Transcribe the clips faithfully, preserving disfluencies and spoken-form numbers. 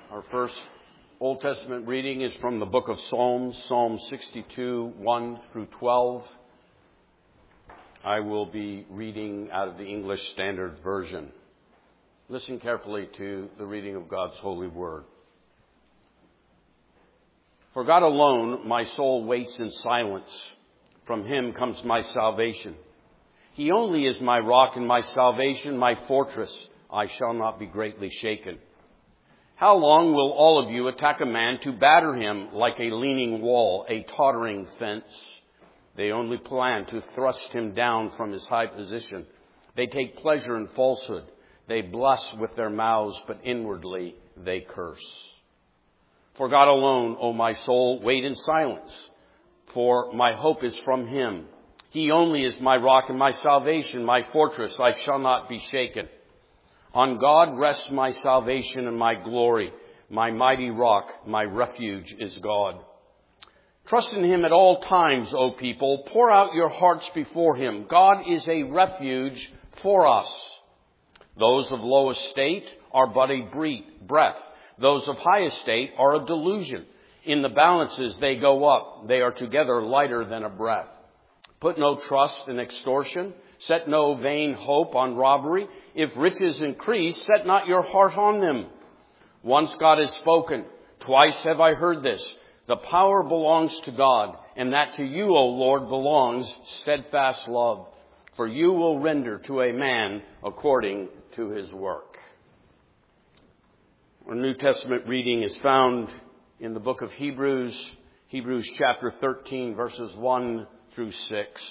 Our first Old Testament reading is from the book of Psalms, Psalm sixty-two, one through twelve. I will be reading out of the English Standard Version. Listen carefully to the reading of God's holy word. For God alone my soul waits in silence. From him comes my salvation. He only is my rock and my salvation, my fortress. I shall not be greatly shaken. How long will all of you attack a man to batter him like a leaning wall, a tottering fence? They only plan to thrust him down from his high position. They take pleasure in falsehood. They bless with their mouths, but inwardly they curse. For God alone, O my soul, wait in silence, for my hope is from him. He only is my rock and my salvation, my fortress. I shall not be shaken. On God rests my salvation and my glory. My mighty rock, my refuge is God. Trust in him at all times, O people. Pour out your hearts before him. God is a refuge for us. Those of low estate are but a breath. Those of high estate are a delusion. In the balances they go up. They are together lighter than a breath. Put no trust in extortion. Set no vain hope on robbery. If riches increase, set not your heart on them. Once God has spoken. Twice have I heard this. The power belongs to God, and that to you, O Lord, belongs steadfast love. For you will render to a man according to his work. Our New Testament reading is found in the book of Hebrews, Hebrews chapter thirteen, verses one through six.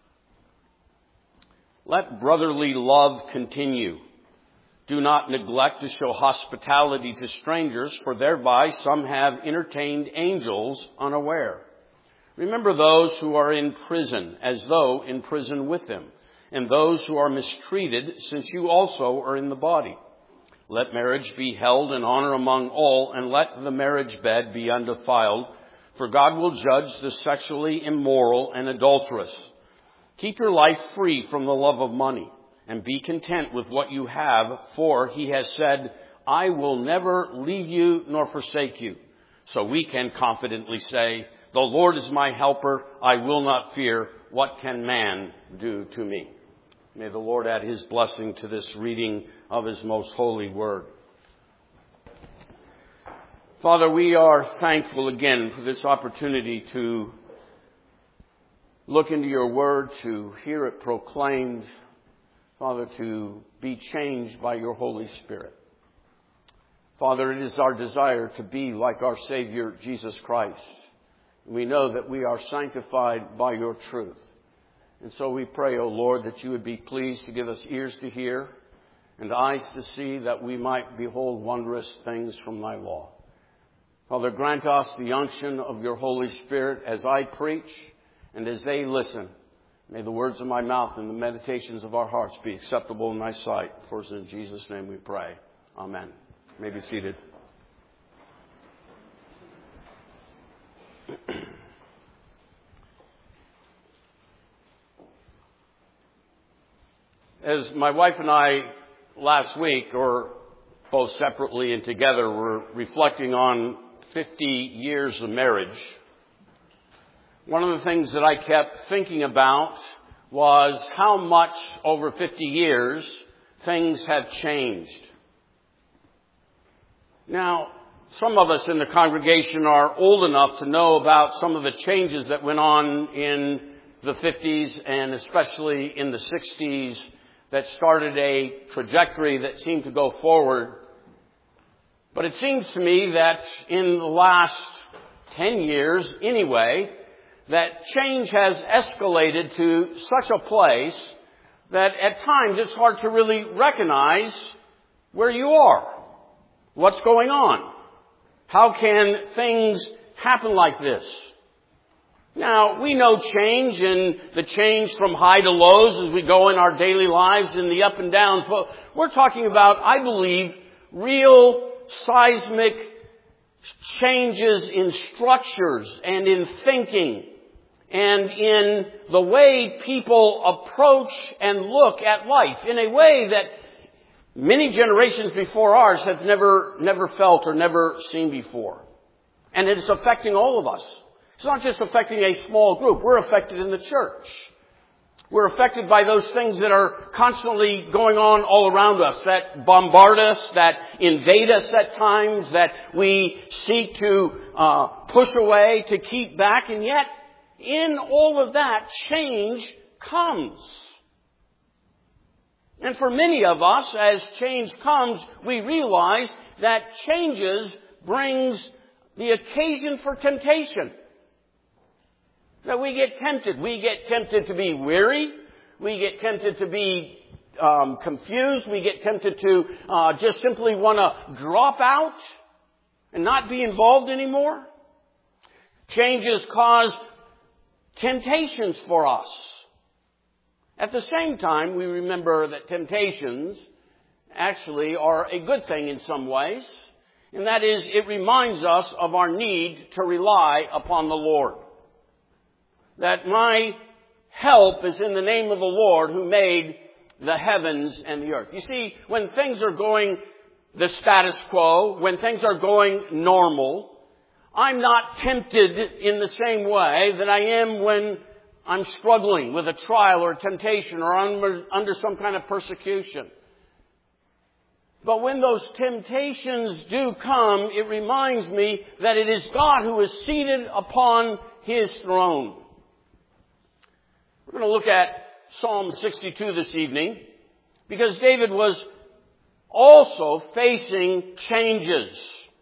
Let brotherly love continue. Do not neglect to show hospitality to strangers, for thereby some have entertained angels unaware. Remember those who are in prison, as though in prison with them, and those who are mistreated, since you also are in the body. Let marriage be held in honor among all, and let the marriage bed be undefiled, for God will judge the sexually immoral and adulterous. Keep your life free from the love of money, and be content with what you have, for he has said, I will never leave you nor forsake you. So we can confidently say, the Lord is my helper, I will not fear. What can man do to me? May the Lord add his blessing to this reading of his most holy word. Father, we are thankful again for this opportunity to look into your word, to hear it proclaimed, Father, to be changed by your Holy Spirit. Father, it is our desire to be like our Savior, Jesus Christ. We know that we are sanctified by your truth. And so we pray, O Lord, that you would be pleased to give us ears to hear and eyes to see, that we might behold wondrous things from thy law. Father, grant us the unction of your Holy Spirit as I preach and as they listen. May the words of my mouth and the meditations of our hearts be acceptable in thy sight. For it's in Jesus' name we pray. Amen. You may be seated. As my wife and I last week, or both separately and together, were reflecting on fifty years of marriage, one of the things that I kept thinking about was how much over fifty years things have changed. Now, some of us in the congregation are old enough to know about some of the changes that went on in the fifties and especially in the sixties that started a trajectory that seemed to go forward. But it seems to me that in the last ten years anyway, that change has escalated to such a place that at times it's hard to really recognize where you are. What's going on? How can things happen like this? Now, we know change and the change from high to lows as we go in our daily lives and the up and downs. But we're talking about, I believe, real seismic changes in structures and in thinking and in the way people approach and look at life in a way that many generations before ours have never, never felt or never seen before. And it is affecting all of us. It's not just affecting a small group. We're affected in the church. We're affected by those things that are constantly going on all around us, that bombard us, that invade us at times, that we seek to uh, push away, to keep back. And yet, in all of that, change comes. And for many of us, as change comes, we realize that changes brings the occasion for temptation. That we get tempted. We get tempted to be weary. We get tempted to be um, confused. We get tempted to uh, just simply want to drop out and not be involved anymore. Changes cause temptations for us. At the same time, we remember that temptations actually are a good thing in some ways. And that is, it reminds us of our need to rely upon the Lord. That my help is in the name of the Lord who made the heavens and the earth. You see, when things are going the status quo, when things are going normal, I'm not tempted in the same way that I am when I'm struggling with a trial or a temptation or under, under some kind of persecution. But when those temptations do come, it reminds me that it is God who is seated upon His throne. We're going to look at Psalm sixty-two this evening because David was also facing changes.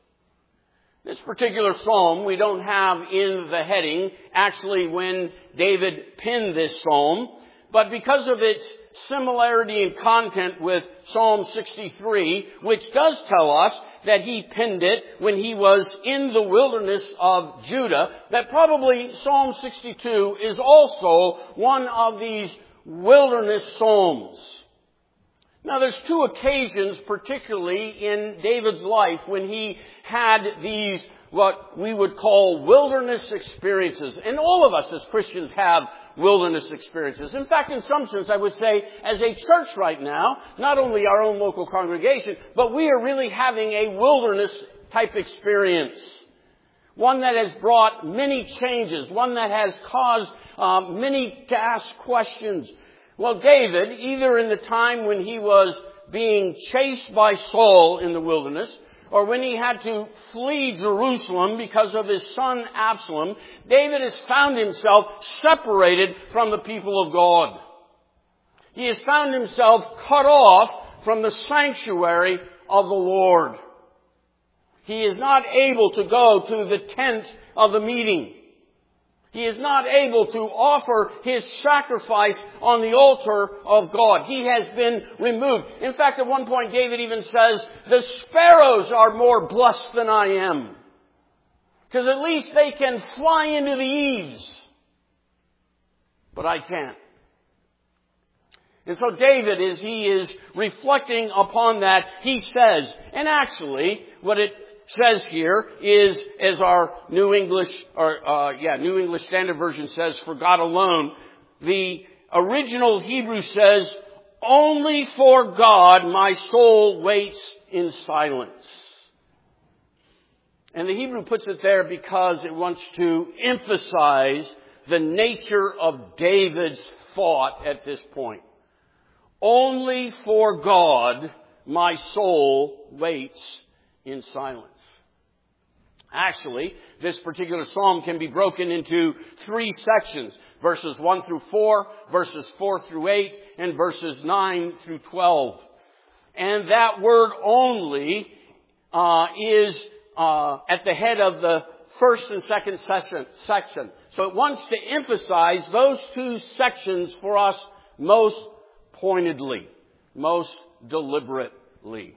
This particular psalm we don't have in the heading actually when David penned this psalm, but because of its similarity in content with Psalm sixty-three, which does tell us that he penned it when he was in the wilderness of Judah, that probably Psalm sixty-two is also one of these wilderness psalms. Now there's two occasions particularly in David's life when he had these what we would call wilderness experiences. And all of us as Christians have wilderness experiences. In fact, in some sense, I would say, as a church right now, not only our own local congregation, but we are really having a wilderness type experience. One that has brought many changes. One that has caused um, many to ask questions. Well, David, either in the time when he was being chased by Saul in the wilderness, or when he had to flee Jerusalem because of his son Absalom, David has found himself separated from the people of God. He has found himself cut off from the sanctuary of the Lord. He is not able to go to the tent of the meeting. He is not able to offer his sacrifice on the altar of God. He has been removed. In fact, at one point, David even says, the sparrows are more blessed than I am. Because at least they can fly into the eaves. But I can't. And so David, as he is reflecting upon that, he says, and actually, what it says here is, as our New English, or uh, yeah, New English Standard Version says, for God alone. The original Hebrew says, only for God my soul waits in silence. And the Hebrew puts it there because it wants to emphasize the nature of David's thought at this point. Only for God my soul waits in silence. Actually, this particular psalm can be broken into three sections. Verses one through four, verses four through eight, and verses nine through twelve. And that word only uh, is uh, at the head of the first and second section, section. So it wants to emphasize those two sections for us most pointedly, most deliberately.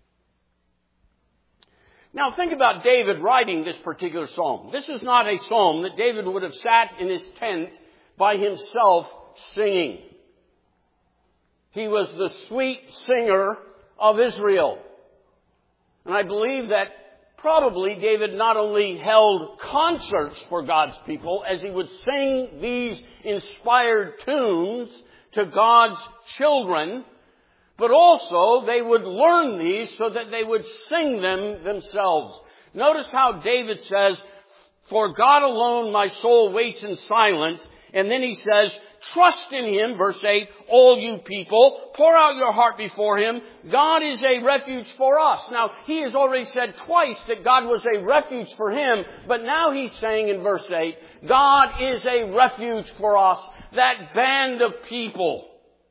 Now think about David writing this particular psalm. This is not a psalm that David would have sat in his tent by himself singing. He was the sweet singer of Israel. And I believe that probably David not only held concerts for God's people as he would sing these inspired tunes to God's children, but also they would learn these so that they would sing them themselves. Notice how David says, "For God alone my soul waits in silence." And then he says, "Trust in Him," verse eight, "all you people. Pour out your heart before Him. God is a refuge for us." Now, he has already said twice that God was a refuge for him, but now he's saying in verse eight, God is a refuge for us, that band of people.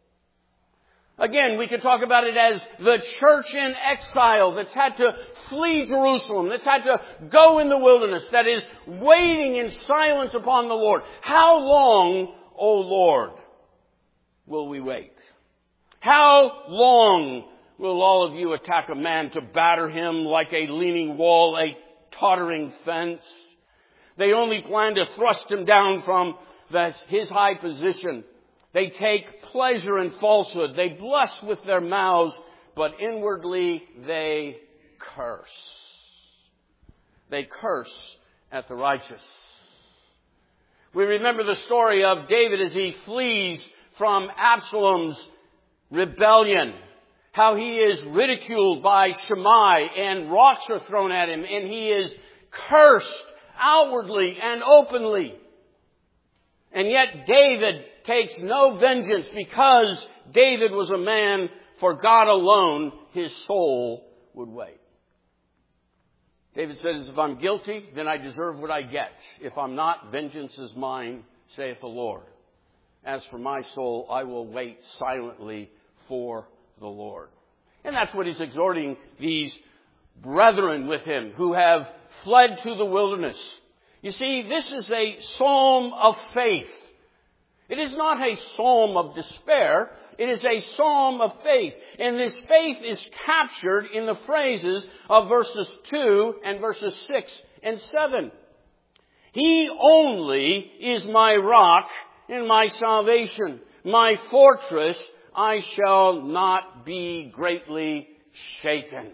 Again, we could talk about it as the church in exile that's had to flee Jerusalem, that's had to go in the wilderness, that is waiting in silence upon the Lord. How long, O Lord, will we wait? How long will all of you attack a man to batter him like a leaning wall, a tottering fence? They only plan to thrust him down from the, his high position. They take pleasure in falsehood. They bless with their mouths, but inwardly they curse. They curse at the righteous. We remember the story of David as he flees from Absalom's rebellion. How he is ridiculed by Shimei and rocks are thrown at him and he is cursed outwardly and openly. And yet David takes no vengeance because David was a man for God alone his soul would wait. David says, "If I'm guilty, then I deserve what I get. If I'm not, vengeance is mine, saith the Lord. As for my soul, I will wait silently for the Lord." And that's what he's exhorting these brethren with him who have fled to the wilderness. You see, this is a psalm of faith. It is not a psalm of despair. It is a psalm of faith. And this faith is captured in the phrases of verses two and verses six and seven. He only is my rock and my salvation, my fortress. I shall not be greatly shaken.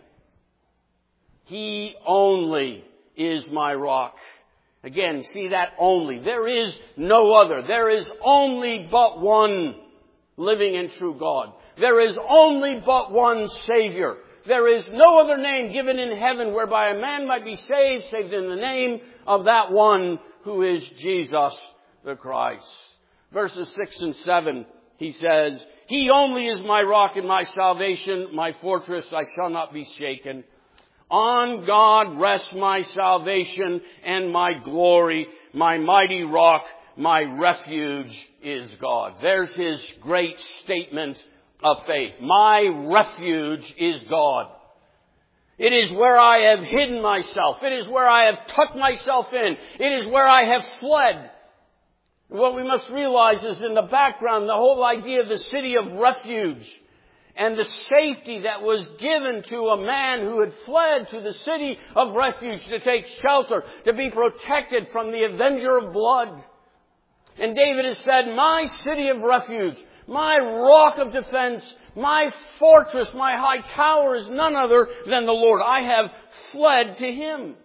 He only is my rock. Again, see that only. There is no other. There is only but one living and true God. There is only but one Savior. There is no other name given in heaven whereby a man might be saved, save in the name of that one who is Jesus the Christ. Verses six and seven, he says, "He only is my rock and my salvation, my fortress, I shall not be shaken. On God rests my salvation and my glory, my mighty rock, my refuge is God." There's his great statement of faith. My refuge is God. It is where I have hidden myself. It is where I have tucked myself in. It is where I have fled. What we must realize is in the background, the whole idea of the city of refuge and the safety that was given to a man who had fled to the city of refuge to take shelter, to be protected from the avenger of blood. And David has said, my city of refuge, my rock of defense, my fortress, my high tower is none other than the Lord. I have fled to Him.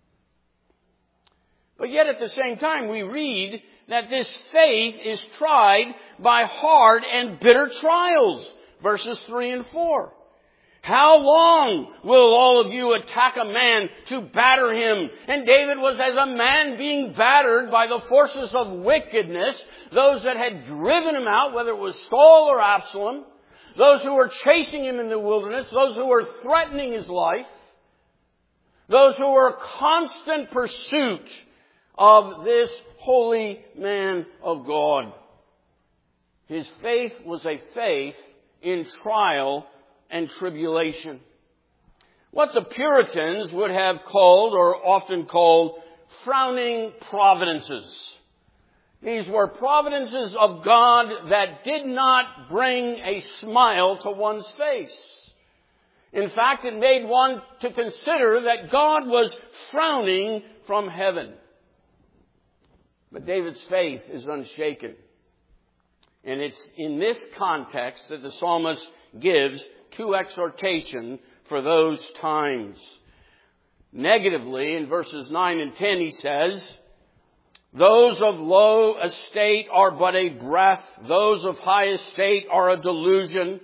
But yet at the same time we read that this faith is tried by hard and bitter trials. Verses three and four. How long will all of you attack a man to batter him? And David was as a man being battered by the forces of wickedness, those that had driven him out, whether it was Saul or Absalom, those who were chasing him in the wilderness, those who were threatening his life, those who were constant pursuit of this holy man of God. His faith was a faith in trial and tribulation. What the Puritans would have called, or often called, frowning providences. These were providences of God that did not bring a smile to one's face. In fact, it made one to consider that God was frowning from heaven. But David's faith is unshaken. And it's in this context that the psalmist gives two exhortations for those times. Negatively, in verses nine and ten, he says, those of low estate are but a breath. Those of high estate are a delusion.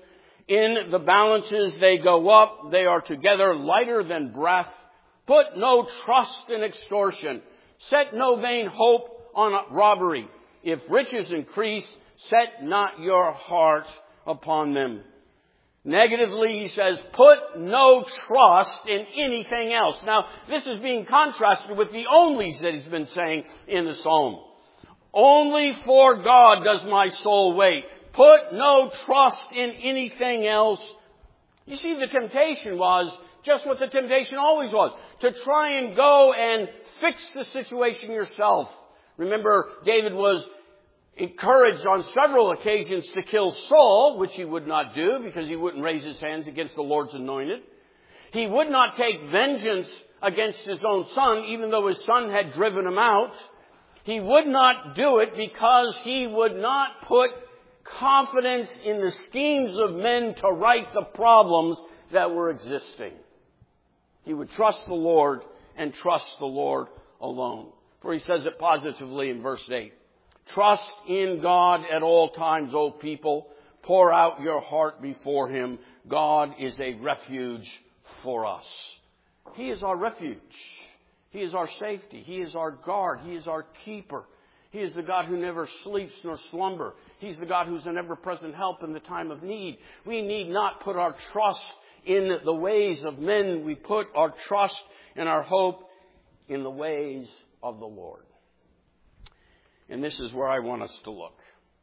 In the balances they go up. They are together lighter than breath. Put no trust in extortion. Set no vain hope on robbery. If riches increase, set not your heart upon them. Negatively, he says, put no trust in anything else. Now, this is being contrasted with the onlys that he's been saying in the psalm. Only for God does my soul wait. Put no trust in anything else. You see, the temptation was just what the temptation always was. To try and go and fix the situation yourself. Remember, David was encouraged on several occasions to kill Saul, which he would not do because he wouldn't raise his hands against the Lord's anointed. He would not take vengeance against his own son, even though his son had driven him out. He would not do it because he would not put confidence in the schemes of men to right the problems that were existing. He would trust the Lord and trust the Lord alone. For he says it positively in verse eight. Trust in God at all times, O people. Pour out your heart before Him. God is a refuge for us. He is our refuge. He is our safety. He is our guard. He is our keeper. He is the God who never sleeps nor slumber. He's the God who's an ever-present help in the time of need. We need not put our trust in the ways of men. We put our trust and our hope in the ways of the Lord. And this is where I want us to look.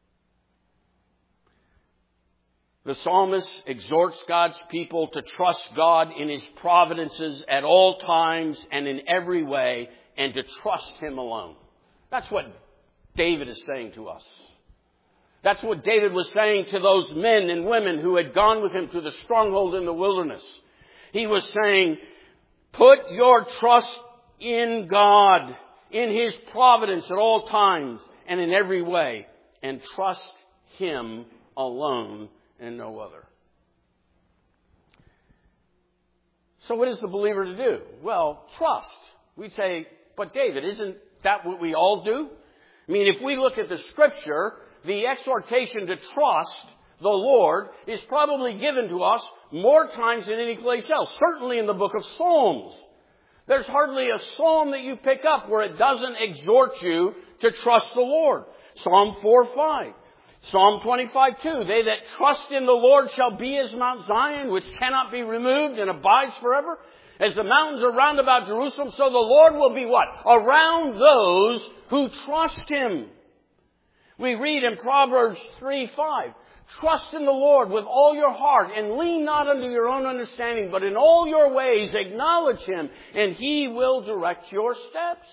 The psalmist exhorts God's people to trust God in His providences at all times and in every way, and to trust Him alone. That's what David is saying to us. That's what David was saying to those men and women who had gone with him to the stronghold in the wilderness. He was saying, put your trust in God, in His providence at all times and in every way, and trust Him alone and no other. So what is the believer to do? Well, trust. We'd say, but David, isn't that what we all do? I mean, if we look at the Scripture, the exhortation to trust the Lord is probably given to us more times than any place else. Certainly in the book of Psalms. There's hardly a psalm that you pick up where it doesn't exhort you to trust the Lord. Psalm four five. Psalm twenty-five two. They that trust in the Lord shall be as Mount Zion, which cannot be removed and abides forever. As the mountains are round about Jerusalem, so the Lord will be what? Around those who trust Him. We read in Proverbs three five. Trust in the Lord with all your heart and lean not unto your own understanding, but in all your ways acknowledge Him, and He will direct your steps.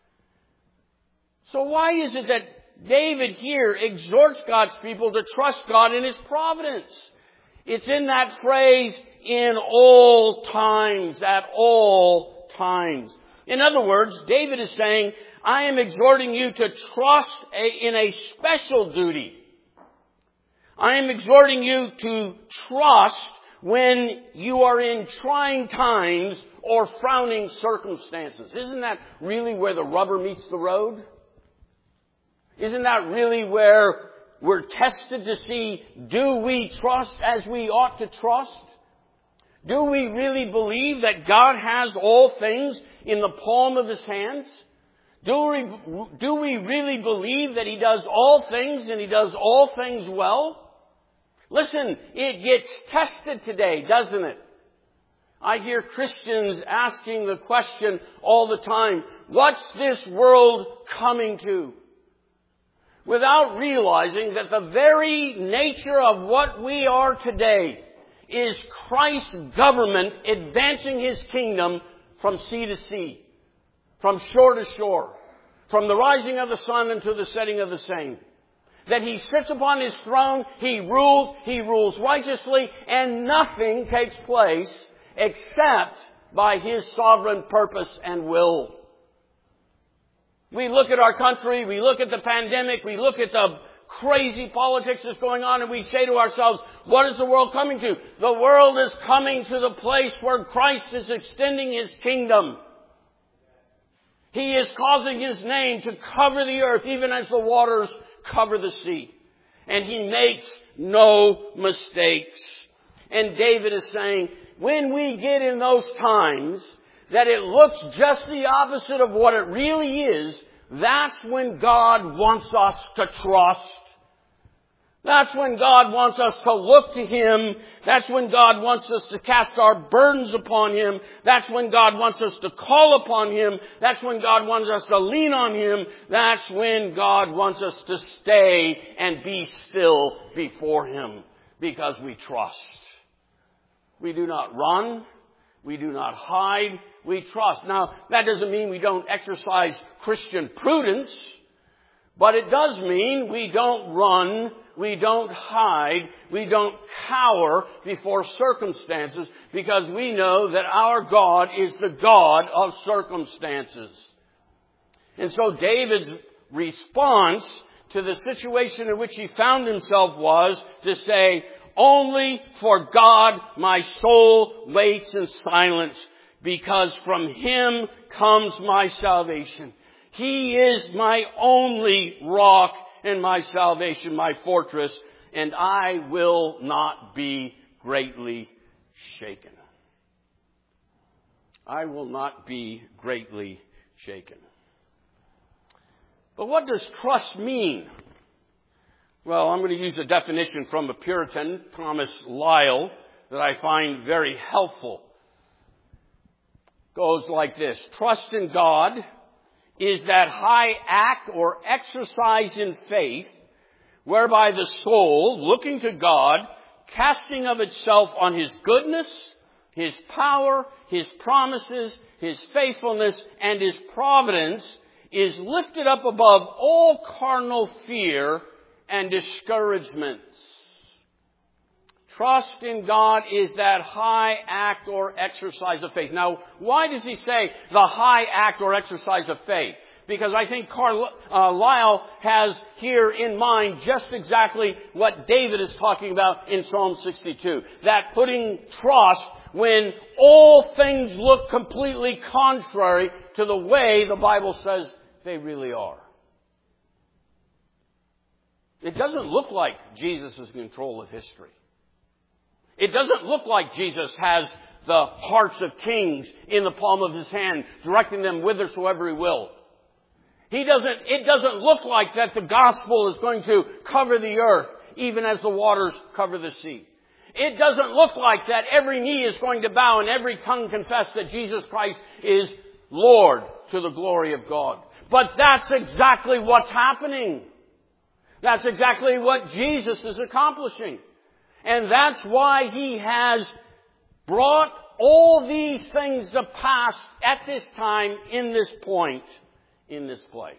So why is it that David here exhorts God's people to trust God in His providence? It's in that phrase, in all times, at all times. In other words, David is saying, I am exhorting you to trust a, in a special duty. I am exhorting you to trust when you are in trying times or frowning circumstances. Isn't that really where the rubber meets the road? Isn't that really where we're tested to see, do we trust as we ought to trust? Do we really believe that God has all things in the palm of His hands? Do we, do we really believe that He does all things and He does all things well? Listen, it gets tested today, doesn't it? I hear Christians asking the question all the time, what's this world coming to? Without realizing that the very nature of what we are today is Christ's government advancing His kingdom from sea to sea, from shore to shore, from the rising of the sun until the setting of the same. That He sits upon His throne, He rules, He rules righteously, and nothing takes place except by His sovereign purpose and will. We look at our country, we look at the pandemic, we look at the crazy politics that's going on, and we say to ourselves, what is the world coming to? The world is coming to the place where Christ is extending His kingdom. He is causing His name to cover the earth, even as the waters cover the sea. And He makes no mistakes. And David is saying, when we get in those times that it looks just the opposite of what it really is, that's when God wants us to trust. That's when God wants us to look to Him. That's when God wants us to cast our burdens upon Him. That's when God wants us to call upon Him. That's when God wants us to lean on Him. That's when God wants us to stay and be still before Him, because we trust. We do not run. We do not hide. We trust. Now, that doesn't mean we don't exercise Christian prudence, but it does mean we don't run, we don't hide, we don't cower before circumstances, because we know that our God is the God of circumstances. And so David's response to the situation in which he found himself was to say, only for God my soul waits in silence, because from Him comes my salvation. He is my only rock and my salvation, my fortress, and I will not be greatly shaken. I will not be greatly shaken. But what does trust mean? Well, I'm going to use a definition from a Puritan, Thomas Lyle, that I find very helpful. It goes like this. Trust in God is that high act or exercise in faith whereby the soul, looking to God, casting of itself on His goodness, His power, His promises, His faithfulness, and His providence, is lifted up above all carnal fear and discouragements. Trust in God is that high act or exercise of faith. Now, why does he say the high act or exercise of faith? Because I think Carlyle has here in mind just exactly what David is talking about in Psalm sixty-two. That putting trust when all things look completely contrary to the way the Bible says they really are. It doesn't look like Jesus is in control of history. It doesn't look like Jesus has the hearts of kings in the palm of His hand, directing them whithersoever He will. He doesn't, it doesn't look like that the gospel is going to cover the earth, even as the waters cover the sea. It doesn't look like that every knee is going to bow and every tongue confess that Jesus Christ is Lord to the glory of God. But that's exactly what's happening. That's exactly what Jesus is accomplishing. And that's why He has brought all these things to pass at this time, in this point, in this place.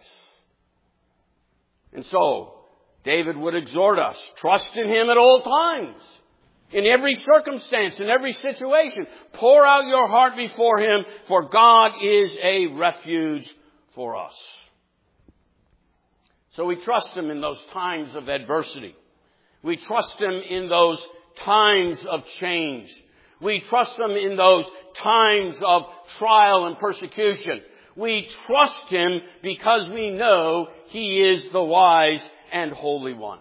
And so, David would exhort us, trust in Him at all times, in every circumstance, in every situation. Pour out your heart before Him, for God is a refuge for us. So we trust Him in those times of adversity. We trust Him in those times of change. We trust Him in those times of trial and persecution. We trust Him because we know He is the wise and holy one.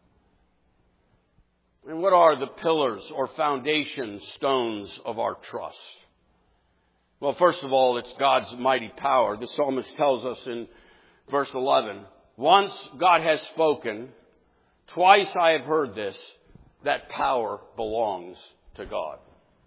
And what are the pillars or foundation stones of our trust? Well, first of all, it's God's mighty power. The psalmist tells us in verse eleven, once God has spoken, twice I have heard this, that power belongs to God.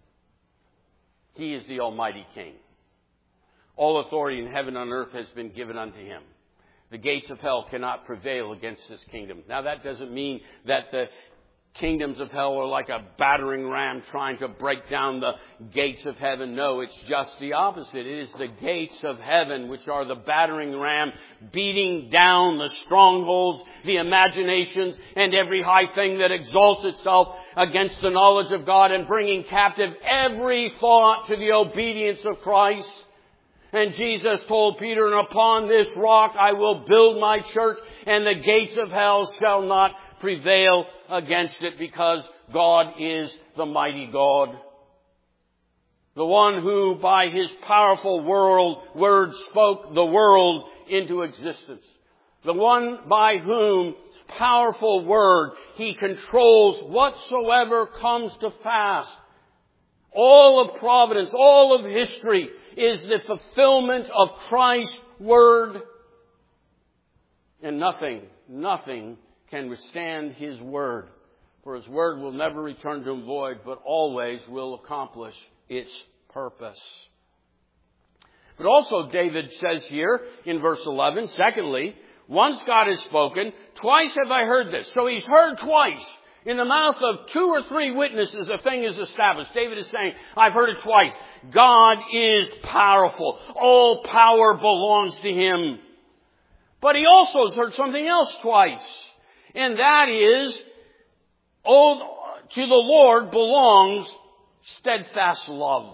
He is the Almighty King. All authority in heaven and earth has been given unto Him. The gates of hell cannot prevail against His kingdom. Now that doesn't mean that the kingdoms of hell are like a battering ram trying to break down the gates of heaven. No, it's just the opposite. It is the gates of heaven which are the battering ram beating down the strongholds, the imaginations, and every high thing that exalts itself against the knowledge of God, and bringing captive every thought to the obedience of Christ. And Jesus told Peter, and upon this rock I will build my church, and the gates of hell shall not prevail against it, because God is the mighty God. The one who by His powerful world, word spoke the world into existence. the one by whom powerful word He controls whatsoever comes to pass. All of providence, all of history is the fulfillment of Christ's word. And nothing, nothing can withstand His word. For His word will never return to Him void, but always will accomplish its purpose. But also David says here in verse eleven, secondly, once God has spoken, twice have I heard this. So He's heard twice. In the mouth of two or three witnesses, a thing is established. David is saying, I've heard it twice. God is powerful. All power belongs to Him. But he also has heard something else twice. And that is, oh, to the Lord belongs steadfast love.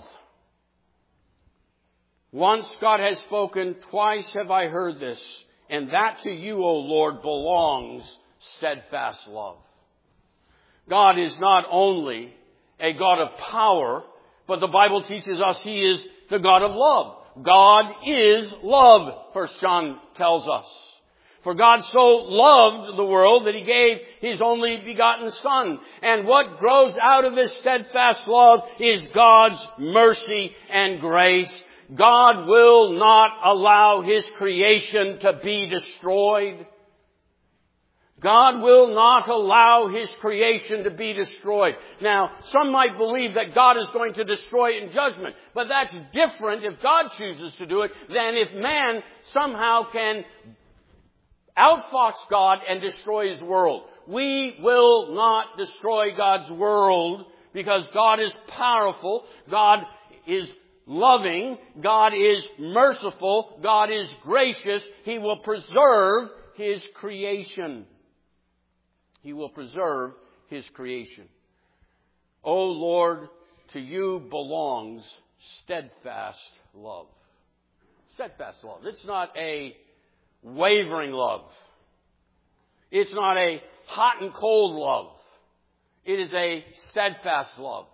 Once God has spoken, twice have I heard this. And that to you, O Lord, belongs steadfast love. God is not only a God of power, but the Bible teaches us He is the God of love. God is love, First John tells us. For God so loved the world that He gave His only begotten Son. And what grows out of this steadfast love is God's mercy and grace. God will not allow His creation to be destroyed. God will not allow His creation to be destroyed. Now, some might believe that God is going to destroy it in judgment, but that's different if God chooses to do it than if man somehow can outfox God and destroy His world. We will not destroy God's world because God is powerful, God is loving, God is merciful, God is gracious. He will preserve His creation. He will preserve His creation. O Lord, to you belongs steadfast love. Steadfast love. It's not a wavering love. It's not a hot and cold love. It is a steadfast love.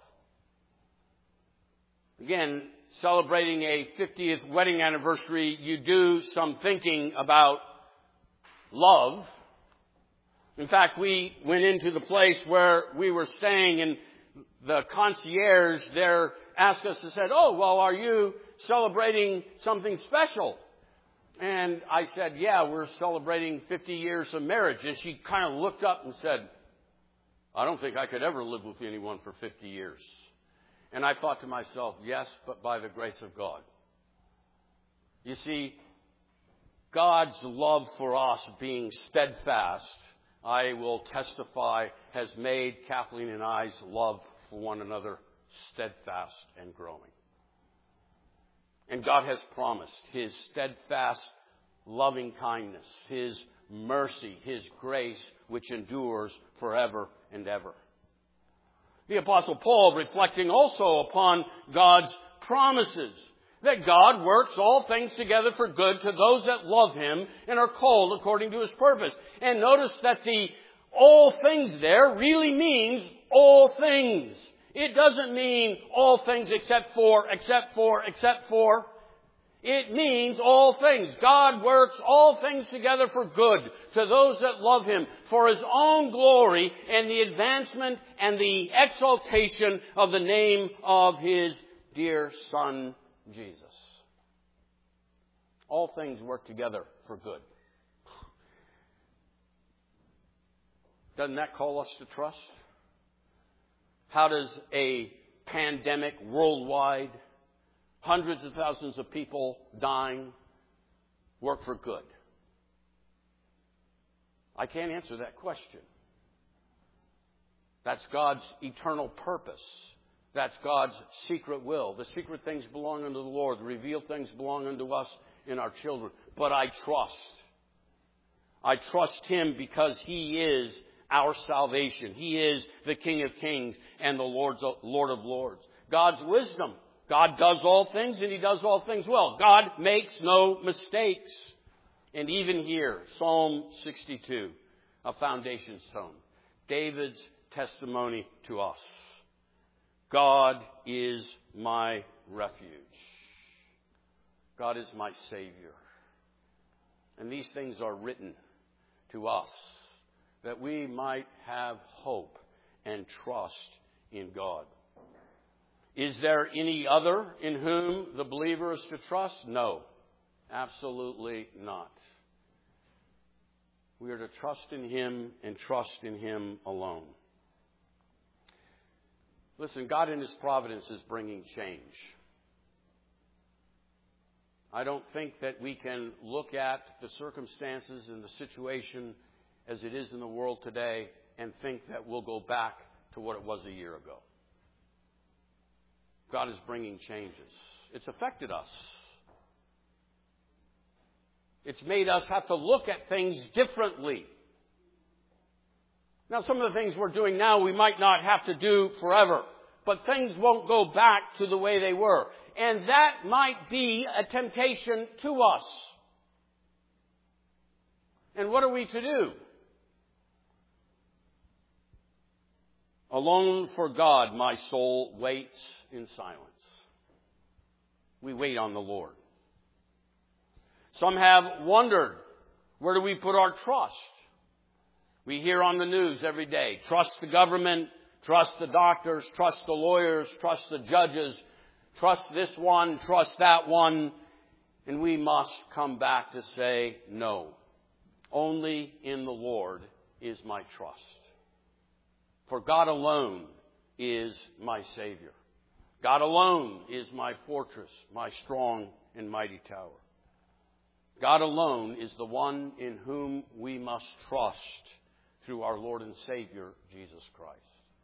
Again, celebrating a fiftieth wedding anniversary, you do some thinking about love. In fact, we went into the place where we were staying and the concierge there asked us and said, oh, well, are you celebrating something special? And I said, yeah, we're celebrating fifty years of marriage. And she kind of looked up and said, I don't think I could ever live with anyone for fifty years. And I thought to myself, yes, but by the grace of God. You see, God's love for us being steadfast, I will testify, has made Kathleen and I's love for one another steadfast and growing. And God has promised His steadfast loving kindness, His mercy, His grace, which endures forever and ever. The Apostle Paul reflecting also upon God's promises, that God works all things together for good to those that love Him and are called according to His purpose. And notice that the all things there really means all things. It doesn't mean all things except for, except for, except for. It means all things. God works all things together for good to those that love Him, for His own glory and the advancement and the exaltation of the name of His dear Son, Jesus. All things work together for good. Doesn't that call us to trust? How does a pandemic worldwide, hundreds of thousands of people dying, work for good? I can't answer that question. That's God's eternal purpose. That's God's secret will. The secret things belong unto the Lord. The revealed things belong unto us and our children. But I trust. I trust Him because He is our salvation. He is the King of kings and the Lord's, Lord of lords. God's wisdom. God does all things and He does all things well. God makes no mistakes. And even here, Psalm sixty-two, a foundation stone. David's testimony to us. God is my refuge. God is my Savior. And these things are written to us that we might have hope and trust in God. Is there any other in whom the believer is to trust? No, absolutely not. We are to trust in Him and trust in Him alone. Listen, God in His providence is bringing change. I don't think that we can look at the circumstances and the situation as it is in the world today and think that we'll go back to what it was a year ago. God is bringing changes. It's affected us. It's made us have to look at things differently. Now, some of the things we're doing now we might not have to do forever, but things won't go back to the way they were. And that might be a temptation to us. And what are we to do? Alone for God, my soul waits in silence. We wait on the Lord. Some have wondered, where do we put our trust? We hear on the news every day, trust the government, trust the doctors, trust the lawyers, trust the judges, trust this one, trust that one. And we must come back to say, no, only in the Lord is my trust. For God alone is my Savior. God alone is my fortress, my strong and mighty tower. God alone is the one in whom we must trust through our Lord and Savior, Jesus Christ.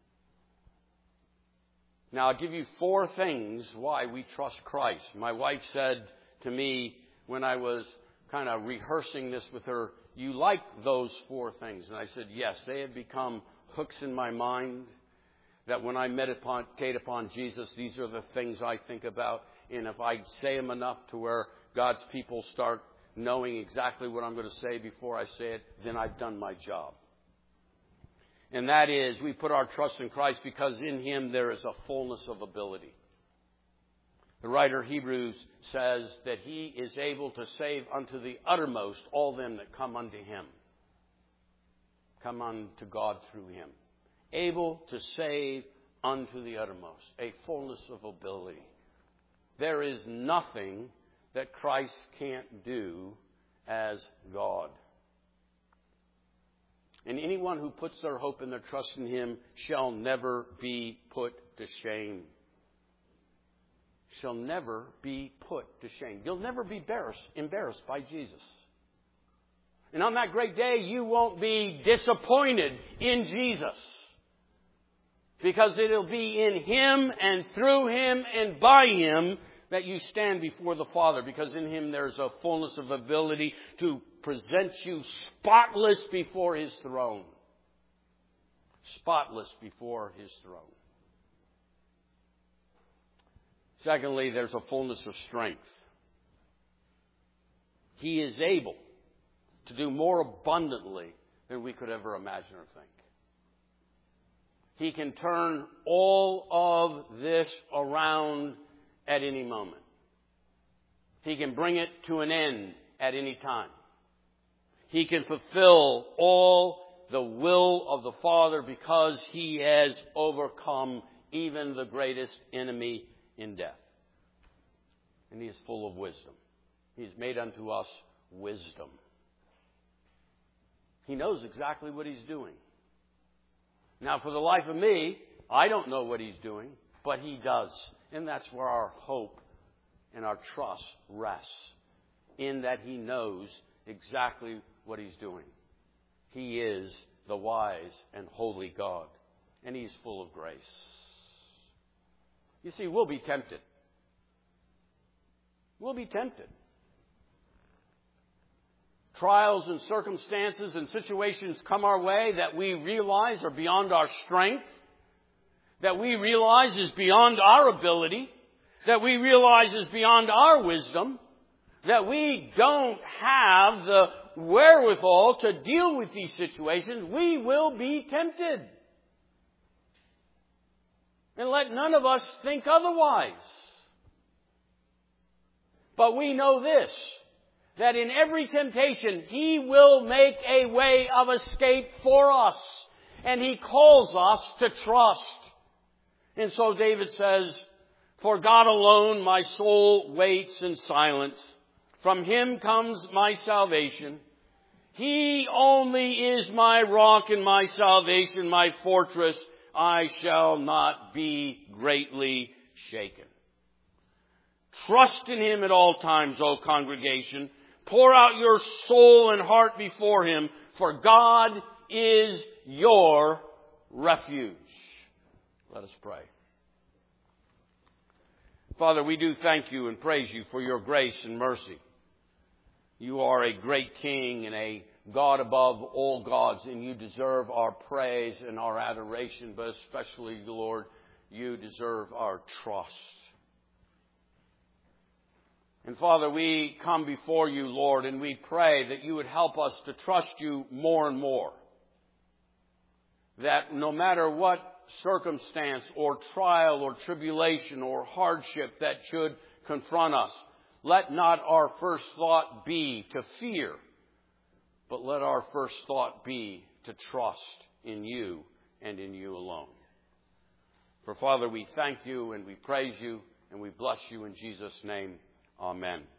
Now, I'll give you four things why we trust Christ. My wife said to me when I was kind of rehearsing this with her, you like those four things? And I said, yes, they have become hooks in my mind that when I meditate upon Jesus, these are the things I think about. And if I say them enough to where God's people start knowing exactly what I'm going to say before I say it, then I've done my job. And that is, we put our trust in Christ because in Him there is a fullness of ability. The writer Hebrews says that He is able to save unto the uttermost all them that come unto Him. Come unto God through Him. Able to save unto the uttermost. A fullness of ability. There is nothing that Christ can't do as God. And anyone who puts their hope and their trust in Him shall never be put to shame. Shall never be put to shame. You'll never be embarrassed, embarrassed by Jesus. And on that great day, you won't be disappointed in Jesus. Because it'll be in Him and through Him and by Him that you stand before the Father. Because in Him there's a fullness of ability to present you spotless before His throne. Spotless before His throne. Secondly, there's a fullness of strength. He is able to do more abundantly than we could ever imagine or think. He can turn all of this around at any moment. He can bring it to an end at any time. He can fulfill all the will of the Father because He has overcome even the greatest enemy in death. And He is full of wisdom. He has made unto us wisdom. He knows exactly what He's doing. Now, for the life of me, I don't know what He's doing, but He does. And that's where our hope and our trust rests, in that He knows exactly what He's doing. He is the wise and holy God, and He's full of grace. You see, we'll be tempted. We'll be tempted. Trials and circumstances and situations come our way that we realize are beyond our strength, that we realize is beyond our ability, that we realize is beyond our wisdom, that we don't have the wherewithal to deal with these situations. We will be tempted. And let none of us think otherwise. But we know this, that in every temptation, He will make a way of escape for us. And He calls us to trust. And so David says, for God alone my soul waits in silence. From Him comes my salvation. He only is my rock and my salvation, my fortress. I shall not be greatly shaken. Trust in Him at all times, O congregation. Pour out your soul and heart before Him, for God is your refuge. Let us pray. Father, we do thank You and praise You for Your grace and mercy. You are a great King and a God above all gods, and You deserve our praise and our adoration, but especially, Lord, You deserve our trust. And Father, we come before You, Lord, and we pray that You would help us to trust You more and more. That no matter what circumstance or trial or tribulation or hardship that should confront us, let not our first thought be to fear, but let our first thought be to trust in You and in You alone. For Father, we thank You and we praise You and we bless You in Jesus' name. Amen.